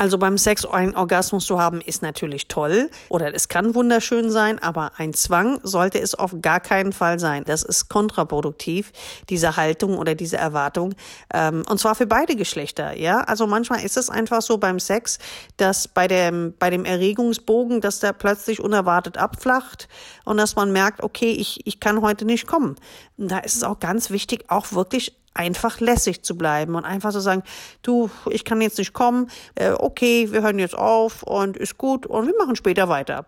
Also beim Sex einen Orgasmus zu haben, ist natürlich toll oder es kann wunderschön sein, aber ein Zwang sollte es auf gar keinen Fall sein. Das ist kontraproduktiv, diese Haltung oder diese Erwartung, und zwar für beide Geschlechter. Ja, also manchmal ist es einfach so beim Sex, dass bei dem Erregungsbogen, dass der plötzlich unerwartet abflacht und dass man merkt, okay, ich kann heute nicht kommen. Und da ist es auch ganz wichtig, auch wirklich einfach lässig zu bleiben und einfach zu sagen, du, ich kann jetzt nicht kommen, okay, wir hören jetzt auf und ist gut und wir machen später weiter.